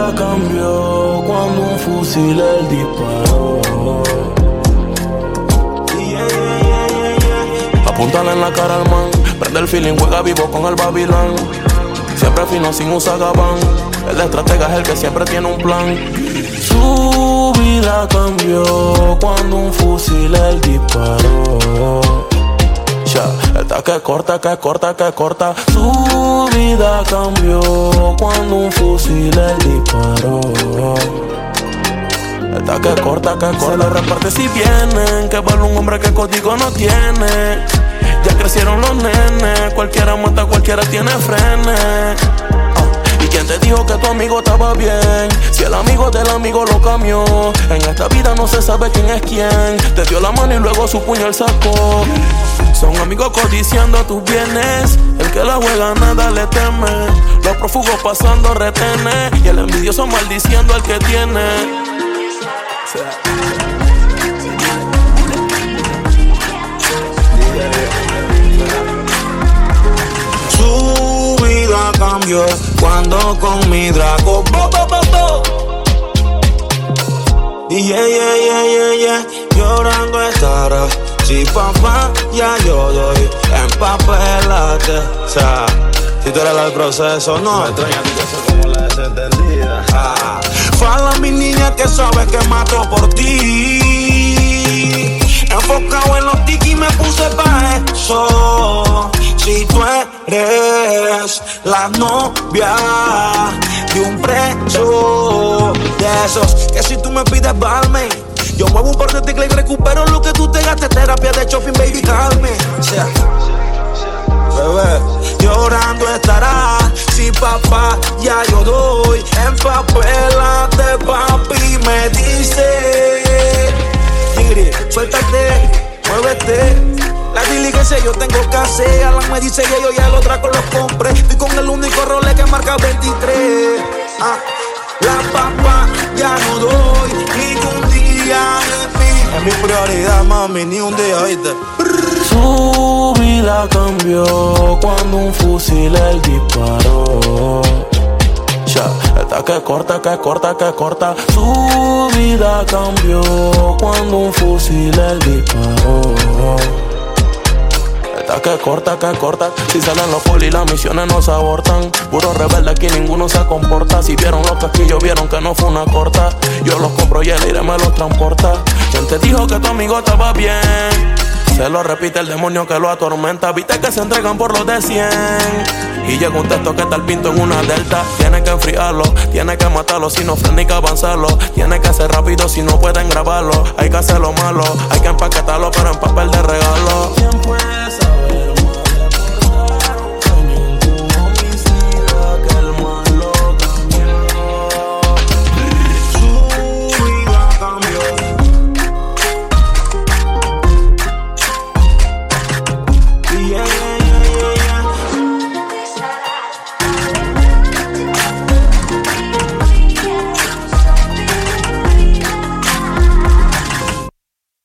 vida cambió cuando un fusil él disparó. Apúntale en la cara al man, prende el feeling, juega vivo con el Babilán. Siempre fino sin usar gabán, el estratega es el que siempre tiene un plan. Su vida cambió cuando un fusil él disparó. Esta que corta, que corta, que corta. Su vida cambió cuando un fusil él disparó. Esta que corta, que corta. Se lo reparte si vienen, que vale un hombre que código no tiene. Ya crecieron los nenes, cualquiera mata, cualquiera tiene frenes. ¿Y quién te dijo que tu amigo estaba bien? Si el amigo del amigo lo cambió. En esta vida no se sabe quién es quién. Te dio la mano y luego su puño él sacó. Son amigos codiciando tus bienes. El que la juega nada le teme. Los prófugos pasando retenes. Y el envidioso maldiciendo al que tiene. Su vida cambió cuando con mi Draco llorando estará. Si papá ya yo doy, empapélate. O sea, si tú eres el proceso, no. Me extraña a ti que soy como la desentendida. Fala mi niña que sabes que mato por ti. Enfocado en los tiki me puse pa' eso. Si tú eres la novia de un preso, de esos que si tú me pides balme, yo muevo un par de teclas y recupero lo que tú te gastes. Terapia de shopping, baby, calme. O sea, bebé, llorando estará. Si papá ya yo doy, empapélate, papi, me dice. Giri, suéltate, muévete. La diligencia yo tengo que hacer. Alan me dice que yo ya los tracos los compré. Estoy con el único Rolex que marca 23. La papa ya no doy ningún día de mí. Es mi prioridad, mami, ni un día, ¿viste? Su vida cambió cuando un fusil él disparó. Esta que corta, que corta, que corta. Su vida cambió cuando un fusil él disparó. Esta que corta, que corta. Si salen los polis, las misiones no se abortan. Puro rebelde, aquí ninguno se comporta. Si vieron los casquillos, vieron que no fue una corta. Yo los compro y el aire me los transporta. ¿Quién te dijo que tu amigo estaba bien? Se lo repite el demonio que lo atormenta. Viste que se entregan por los de 100. Y llega un texto que está el pinto en una delta. Tiene que enfriarlo, tiene que matarlo. Si no frena hay que avanzarlo. Tiene que ser rápido si no pueden grabarlo. Hay que hacerlo malo, hay que empaquetarlo, pero en papel de regalo. ¿Quién puede saber más reportar un homicida que el mal lo cambió? Su vida cambió. Yeah.